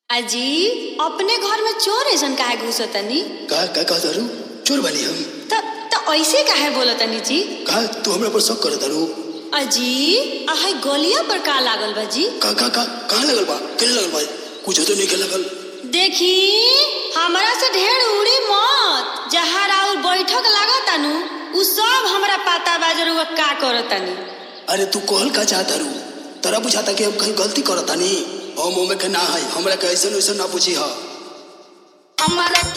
अजी अपने घर में चोर ऐसन काहे घुसतनी? का कहतारू? चोर बानी हम? त ऐसे काहे बोलतनी जी? का तू हमरा पर शक करतारू? अजी आहाई गलिया पर का लागल बा जी? का लगल बा? केले लगल बा? कुछ तो नहीं के लगल। देखी हमरा से ढेर उड़ी मत। जहाँ राउर बैठक लागतानु उ सब हमरा पता बा जरूर का करतनी। अरे तू कहल का चाहतारू? तरा बुझाता कि हम कहीं गलती करतानी? हम ओमे के ना है, हमरा के ऐसन वैसन ना बुझी हा। हमरा